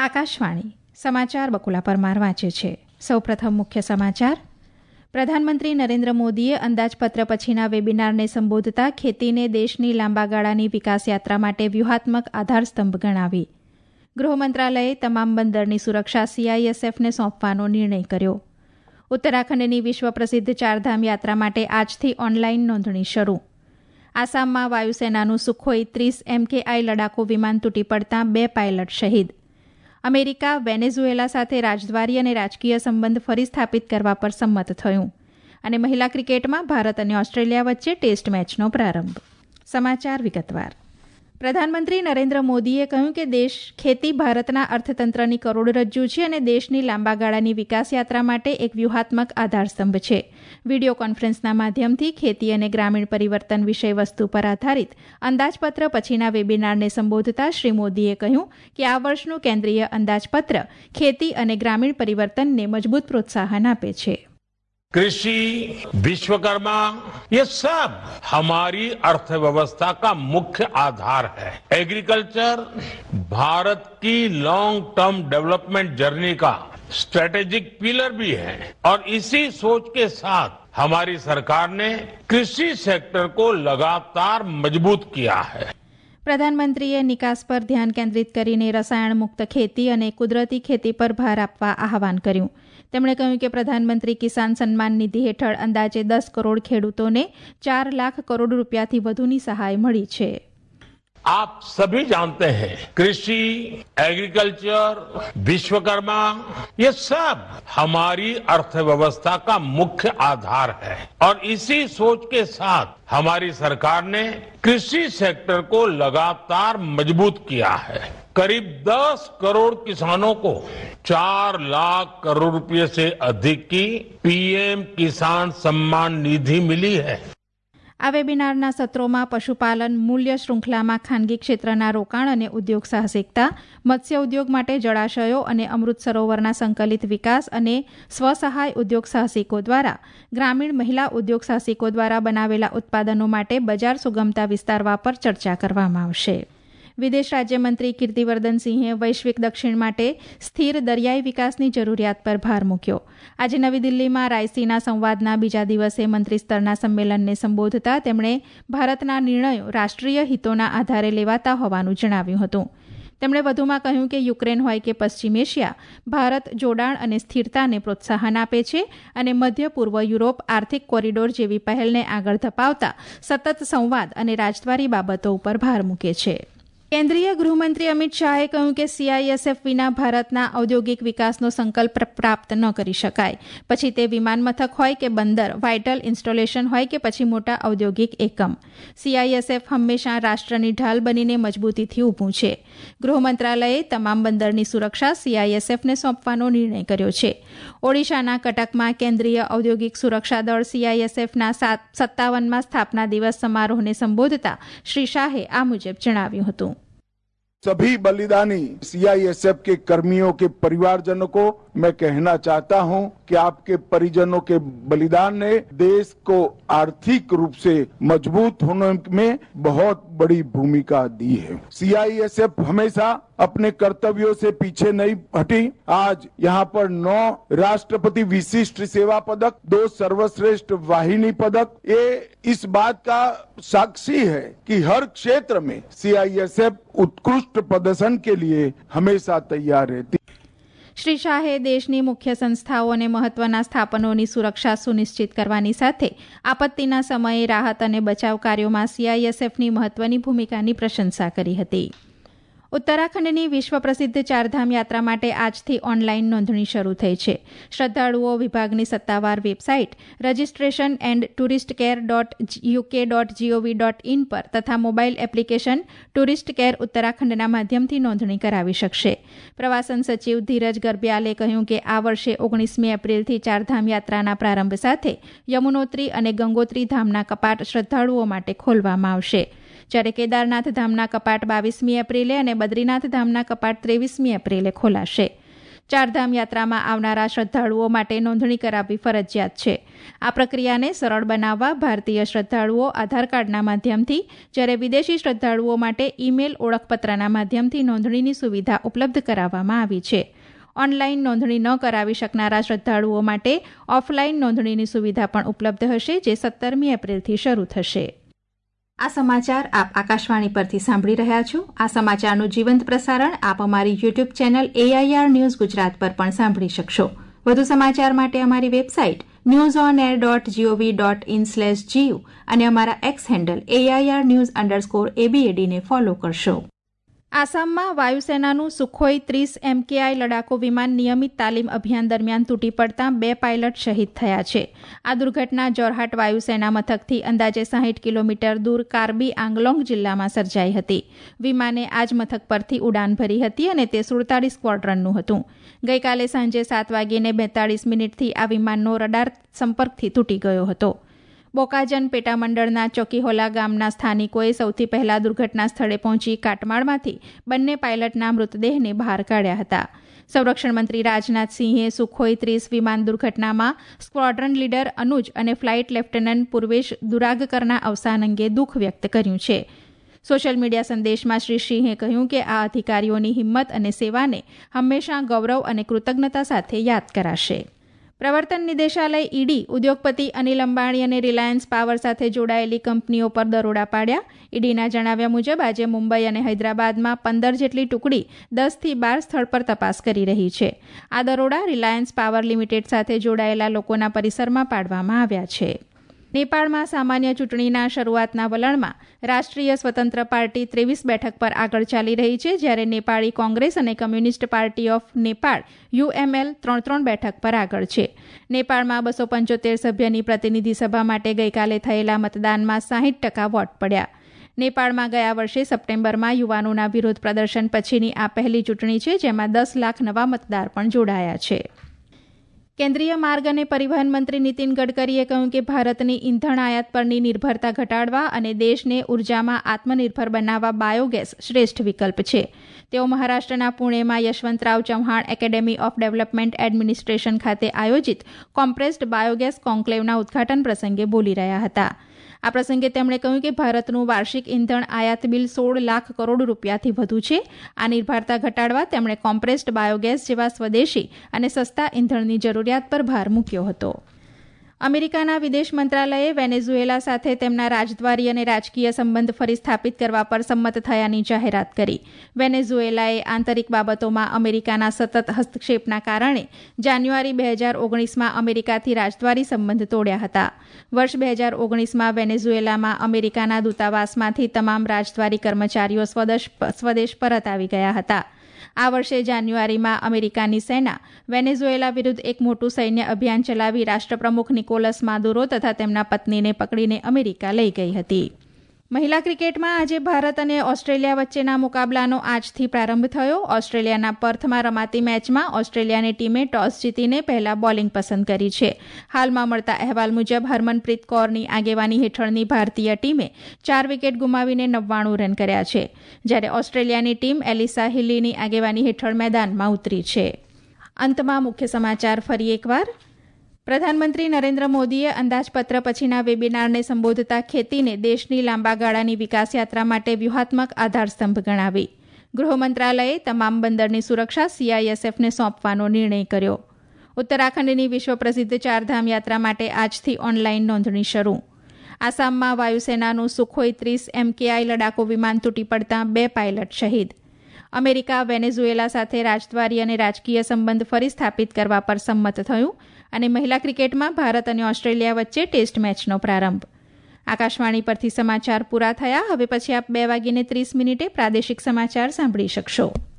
આકાશવાણી સમાચાર બકુલા પરમાર વાંચે છે. સૌપ્રથમ મુખ્ય સમાચાર. પ્રધાનમંત્રી નરેન્દ્ર મોદીએ અંદાજપત્ર પછીના વેબિનારને સંબોધતા ખેતીને દેશની લાંબા ગાળાની વિકાસ યાત્રા માટે વ્યૂહાત્મક આધારસ્તંભ ગણાવી. ગૃહ મંત્રાલયે તમામ બંદરની સુરક્ષા CISFને સોંપવાનો નિર્ણય કર્યો. ઉત્તરાખંડની વિશ્વ પ્રસિદ્ધ ચારધામ યાત્રા માટે આજથી ઓનલાઈન નોંધણી શરૂ. આસામમાં વાયુસેનાનું સુખોઈ 30 MKI લડાકુ વિમાન તૂટી પડતાં 2 પાયલટ શહીદ. અમેરિકા વેનેઝુએલા સાથે રાજદ્વારી અને રાજકીય સંબંધ ફરી સ્થાપિત કરવા પર સંમત થયું. અને મહિલા ક્રિકેટમાં ભારત અને ઓસ્ટ્રેલિયા વચ્ચે ટેસ્ટ મેચનો પ્રારંભ. સમાચાર વિગતવાર. પ્રધાનમંત્રી નરેન્દ્ર મોદીએ કહ્યું કે ખેતી ભારતના અર્થતંત્રની કરોડરજ્જુ છે અને દેશની લાંબા ગાળાની વિકાસ યાત્રા માટે એક વ્યૂહાત્મક આધારસ્તંભ છે. વિડીયો કોન્ફરન્સના માધ્યમથી ખેતી અને ગ્રામીણ પરિવર્તન વિષયવસ્તુ પર આધારિત અંદાજપત્ર પછીના વેબિનારને સંબોધતા શ્રી મોદીએ કહ્યું કે આ વર્ષનું કેન્દ્રીય અંદાજપત્ર ખેતી અને ગ્રામીણ પરિવર્તનને મજબૂત પ્રોત્સાહન આપે છે. कृषि, विश्वकर्मा, ये सब हमारी अर्थव्यवस्था का मुख्य आधार है. एग्रीकल्चर भारत की लॉन्ग टर्म डेवलपमेंट जर्नी का स्ट्रेटेजिक पिलर भी है और इसी सोच के साथ हमारी सरकार ने कृषि सेक्टर को लगातार मजबूत किया है. પ્રધાનમંત્રીએ નિકાસ પર ધ્યાન કેન્દ્રિત કરીને રસાયણ મુક્ત ખેતી અને કુદરતી ખેતી પર ભાર આપવા આહવાન કર્યું. તેમણે કહ્યું કે પ્રધાનમંત્રી કિસાન સન્માન નિધિ હેઠળ અંદાજે 10 કરોડ ખેડૂતોને 4 લાખ કરોડ રૂપિયાથી વધુની સહાય મળી છે. आप सभी जानते हैं कृषि, एग्रीकल्चर, विश्वकर्मा, ये सब हमारी अर्थव्यवस्था का मुख्य आधार है और इसी सोच के साथ हमारी सरकार ने कृषि सेक्टर को लगातार मजबूत किया है. करीब 10 करोड़ किसानों को 4 लाख करोड़ रुपए से अधिक की PM किसान सम्मान निधि मिली है. આ વેબિનારના સત્રોમાં પશુપાલન, મૂલ્ય શૃંખલામાં ખાનગી ક્ષેત્રના રોકાણ અને ઉદ્યોગ સાહસિકતા, મત્સ્ય ઉદ્યોગ માટે જળાશયો અને અમૃત સરોવરના સંકલિત વિકાસ અને સ્વસહાય ઉદ્યોગ સાહસિકો દ્વારા ગ્રામીણ મહિલા ઉદ્યોગ સાહસિકો દ્વારા બનાવેલા ઉત્પાદનો માટે બજાર સુગમતા વિસ્તારવા પર ચર્ચા કરવામાં આવશે. વિદેશ રાજ્યમંત્રી કીર્તિવર્ધનસિંહે વૈશ્વિક દક્ષિણ માટે સ્થિર દરિયાઈ વિકાસની જરૂરિયાત પર ભાર મૂક્યો. આજે નવી દિલ્હીમાં રાયસીના સંવાદના બીજા દિવસે મંત્રી સ્તરના સંમેલનને સંબોધતા તેમણે ભારતના નિર્ણયો રાષ્ટ્રીય હિતોના આધારે લેવાતા હોવાનું જણાવ્યું હતું. તેમણે વધુમાં કહ્યું કે યુક્રેન હોય કે પશ્ચિમ એશિયા, ભારત જોડાણ અને સ્થિરતાને પ્રોત્સાહન આપે છે અને મધ્ય પૂર્વ યુરોપ આર્થિક કોરિડોર જેવી પહેલને આગળ ધપાવતા સતત સંવાદ અને રાજદ્વારી બાબતો ઉપર ભાર મૂકે છે. કેન્દ્રીય ગૃહમંત્રી અમિત શાહે કહ્યું કે CISF વિના ભારતના ઔદ્યોગિક વિકાસનો સંકલ્પ પ્રાપ્ત ન કરી શકાય. પછી તે વિમાન મથક હોય કે બંદર, વાઇટલ ઇન્સ્ટોલેશન હોય કે પછી મોટા ઔદ્યોગિક એકમ. CISF હંમેશા રાષ્ટ્રની ઢાલ બનીને મજબૂતીથી ઊભું છે. ગૃહ મંત્રાલયે તમામ બંદરની સુરક્ષા CISFને સોંપવાનો નિર્ણય કર્યો છે. ઓડિશાના કટકમાં કેન્દ્રીય ઔદ્યોગિક સુરક્ષા દળ CISFના 57મા સ્થાપના દિવસ સમારોહને સંબોધતા શ્રી શાહે આ મુજબ જણાવ્યું હતું. सभी बलिदानी CISF के कर्मियों के परिवारजनों को मैं कहना चाहता हूं कि आपके परिजनों के बलिदान ने देश को आर्थिक रूप से मजबूत होने में बहुत बड़ी भूमिका दी है. CISF हमेशा अपने कर्तव्यों से पीछे नहीं हटी. आज यहाँ पर 9 राष्ट्रपति विशिष्ट सेवा पदक, 2 सर्वश्रेष्ठ वाहिनी पदक, ये इस बात का साक्षी है कि हर क्षेत्र में CISF उत्कृष्ट प्रदर्शन के लिए हमेशा तैयार रहती. શ્રી શાહે દેશની મુખ્ય સંસ્થાઓ અને મહત્વના સ્થાપનોની સુરક્ષા સુનિશ્ચિત કરવાની સાથે આપત્તિના સમયે રાહત અને બચાવ કાર્યોમાં CISFની મહત્વની ભૂમિકાની પ્રશંસા કરી હતી. ઉત્તરાખંડની વિશ્વ પ્રસિદ્ધ ચારધામ યાત્રા માટે આજથી ઓનલાઈન નોંધણી શરૂ થઈ છે. શ્રદ્ધાળુઓ વિભાગની સત્તાવાર વેબસાઇટ registration@touristcare.uk.gov.in પર તથા મોબાઈલ એપ્લિકેશન ટુરિસ્ટ કેર ઉત્તરાખંડના માધ્યમથી નોંધણી કરાવી શકશે. પ્રવાસન સચિવ ધીરજ ગરબ્યાલે કહ્યું કે આ વર્ષે 19મી એપ્રિલથી ચારધામ યાત્રાના પ્રારંભ સાથે યમુનોત્રી અને ગંગોત્રી ધામના કપાટ શ્રદ્ધાળુઓ માટે ખોલવામાં આવશે. જ્યારે કેદારનાથ ધામના કપાટ 22મી એપ્રિલે અને બદ્રીનાથ ધામના કપાટ 23મી એપ્રિલે ખોલાશે. ચારધામ યાત્રામાં આવનારા શ્રદ્ધાળુઓ માટે નોંધણી કરાવવી ફરજિયાત છે. આ પ્રક્રિયાને સરળ બનાવવા ભારતીય શ્રદ્ધાળુઓ આધાર કાર્ડના માધ્યમથી, જ્યારે વિદેશી શ્રદ્ધાળુઓ માટે ઈમેલ ઓળખપત્રના માધ્યમથી નોંધણીની સુવિધા ઉપલબ્ધ કરાવવામાં આવી છે. ઓનલાઈન નોંધણી ન કરાવી શકનારા શ્રદ્ધાળુઓ માટે ઓફલાઈન નોંધણીની સુવિધા પણ ઉપલબ્ધ હશે, જે 17મી એપ્રિલથી શરૂ થશે. આ સમાચાર આપ આકાશવાણી પરથી સાંભળી રહ્યા છો. આ સમાચારનું જીવંત પ્રસારણ આપ અમારી YouTube channel AIR news Gujarat પર પણ સાંભળી શકશો. વધુ સમાચાર માટે અમારી વેબસાઇટ newsonair.gov.in/gu અને અમારા એક્સ હેન્ડલ AIR_news_ABAD ને ફોલો કરશો. આસામમાં વાયુસેનાનું સુખોઈ 30 MKI લડાકુ વિમાન નિયમિત તાલીમ અભિયાન દરમિયાન તૂટી પડતાં 2 પાયલટ શહીદ થયા છે. આ દુર્ઘટના જોરહાટ વાયુસેના મથકથી અંદાજે 60 કિલોમીટર દૂર કાર્બી આંગલોંગ જિલ્લામાં સર્જાઈ હતી. વિમાને આ જ મથક પરથી ઉડાન ભરી હતી અને તે 47 સ્ક્વોડ્રનનું હતું. ગઈકાલે સાંજે 7:42 આ વિમાનનો રડાર સંપર્કથી તૂટી ગયો હતો. બોકાજન પેટામંડળના ચોકીહોલા ગામના સ્થાનિકોએ સૌથી પહેલા દુર્ઘટના સ્થળે પહોંચી કાટમાળમાંથી બંને પાયલટના મૃતદેહને બહાર કાઢ્યા હતા. સંરક્ષણ મંત્રી રાજનાથસિંહે સુખોઈ 30 વિમાન દુર્ઘટનામાં સ્ક્વોડ્રન લીડર અનુજ અને ફ્લાઇટ લેફ્ટનન્ટ પૂર્વેશ દુરાગકરના અવસાન અંગે દુઃખ વ્યક્ત કર્યું છે. સોશિયલ મીડિયા સંદેશમાં શ્રી સિંહે કહ્યું કે આ અધિકારીઓની હિંમત અને સેવાને હંમેશા ગૌરવ અને કૃતજ્ઞતા સાથે યાદ કરાશે. પ્રવર્તન નિદેશાલય ઈડી ઉદ્યોગપતિ અનિલ અંબાણી અને રિલાયન્સ પાવર સાથે જોડાયેલી કંપનીઓ પર દરોડા પાડ્યા. ઈડીના જણાવ્યા મુજબ આજે મુંબઈ અને હૈદરાબાદમાં 15 જેટલી ટુકડી 10થી 12 સ્થળ પર તપાસ કરી રહી છે. આ દરોડા રિલાયન્સ પાવર લિમિટેડ સાથે જોડાયેલા લોકોના પરિસરમાં પાડવામાં આવ્યા છે. નેપાળમાં સામાન્ય ચૂંટણીના શરૂઆતના વલણમાં રાષ્ટ્રીય સ્વતંત્ર પાર્ટી 23 બેઠક પર આગળ ચાલી રહી છે, જ્યારે નેપાળી કોંગ્રેસ અને Communist Party of Nepal UML 3 બેઠક પર આગળ છે. નેપાળમાં 275 સભ્યની પ્રતિનિધિ સભા માટે ગઈકાલે થયેલા મતદાનમાં 60% વોટ પડ્યા. નેપાળમાં ગયા વર્ષે સપ્ટેમ્બરમાં યુવાનોના વિરોધ પ્રદર્શન પછીની આ પહેલી ચૂંટણી છે, જેમાં 10 લાખ નવા મતદાર પણ જોડાયા છે. કેન્દ્રીય માર્ગ અને પરિવહન મંત્રી નીતિન ગડકરીએ કહ્યું કે ભારતની ઇંધણ આયાત પરની નિર્ભરતા ઘટાડવા અને દેશને ઉર્જામાં આત્મનિર્ભર બનાવવા બાયોગેસ શ્રેષ્ઠ વિકલ્પ છે. તેઓ મહારાષ્ટ્રના પુણેમાં Yashwantrao Chavan Academy of Development Administration ખાતે આયોજિત કોમ્પ્રેસ્ડ બાયોગેસ કોન્ક્લેવના ઉદઘાટન પ્રસંગે બોલી રહ્યા હતા. આ પ્રસંગે તેમણે કહ્યું કે ભારતનું વાર્ષિક ઇંધણ આયાત બિલ 16 લાખ કરોડ રૂપિયાથી વધુ છે. આ નિર્ભરતા ઘટાડવા તેમણે કોમ્પ્રેસ્ડ બાયોગેસ જેવા સ્વદેશી અને સસ્તા ઇંધણની જરૂરિયાત પર ભાર મૂક્યો હતો. અમેરિકાના વિદેશ મંત્રાલયે વેનેઝુએલા સાથે તેમના રાજદ્વારી અને રાજકીય સંબંધ ફરી સ્થાપિત કરવા પર સંમત થયાની જાહેરાત કરી. વેનેઝુએલાએ આંતરિક બાબતોમાં અમેરિકાના સતત હસ્તક્ષેપના કારણે જાન્યુઆરી 2019માં અમેરિકાથી રાજદ્વારી સંબંધ તોડ્યા હતા. વર્ષ 2019માં વેનેઝુએલામાં અમેરિકાના દૂતાવાસમાંથી તમામ રાજદ્વારી કર્મચારીઓ સ્વદેશ પરત આવી ગયા હતા. આ વર્ષે જાન્યુઆરીમાં અમેરિકાની સેના વેનેઝુએલા વિરુદ્ધ એક મોટું સૈન્ય અભિયાન ચલાવી રાષ્ટ્રપ્રમુખ નિકોલસ માદુરો તથા તેમના પત્નીને પકડીને અમેરિકા લઈ ગઈ હતી. મહિલા ક્રિકેટમાં આજે ભારત અને ઓસ્ટ્રેલિયા વચ્ચેના મુકાબલાનો આજથી પ્રારંભ થયો. ઓસ્ટ્રેલિયાના પર્થમાં રમાતી મેચમાં ઓસ્ટ્રેલિયાની ટીમે ટોસ જીતીને પહેલા બોલિંગ પસંદ કરી છે. હાલમાં મળતા અહેવાલ મુજબ હરમનપ્રીત કૌરની આગેવાની હેઠળની ભારતીય ટીમે 4 વિકેટ ગુમાવીને 99 રન કર્યા છે, જ્યારે ઓસ્ટ્રેલિયાની ટીમ એલિસા હિલીની આગેવાની હેઠળ મેદાનમાં ઉતરી છે. અંતમાં મુખ્ય સમાચાર ફરી એકવાર. પ્રધાનમંત્રી નરેન્દ્ર મોદીએ અંદાજપત્ર પછીના વેબિનારને સંબોધતા ખેતીને દેશની લાંબા ગાળાની વિકાસ યાત્રા માટે વ્યૂહાત્મક આધારસ્તંભ ગણાવી. ગૃહ મંત્રાલયે તમામ બંદરની સુરક્ષા CISFને સોંપવાનો નિર્ણય કર્યો. ઉત્તરાખંડની વિશ્વ પ્રસિદ્ધ ચારધામ યાત્રા માટે આજથી ઓનલાઈન નોંધણી શરૂ. આસામમાં વાયુસેનાનું સુખોઈ 30 MKI લડાકુ વિમાન તૂટી પડતાં 2 પાયલટ શહીદ. અમેરિકા વેનેઝુએલા સાથે રાજદ્વારી અને રાજકીય સંબંધ ફરી સ્થાપિત કરવા પર સંમત થયું. અને મહિલા ક્રિકેટમાં ભારત અને ઓસ્ટ્રેલિયા વચ્ચે ટેસ્ટ મેચનો પ્રારંભ. આકાશવાણી પરથી સમાચાર પૂરા થયા. હવે પછી આપ 2:30 પ્રાદેશિક સમાચાર સાંભળી શકશો.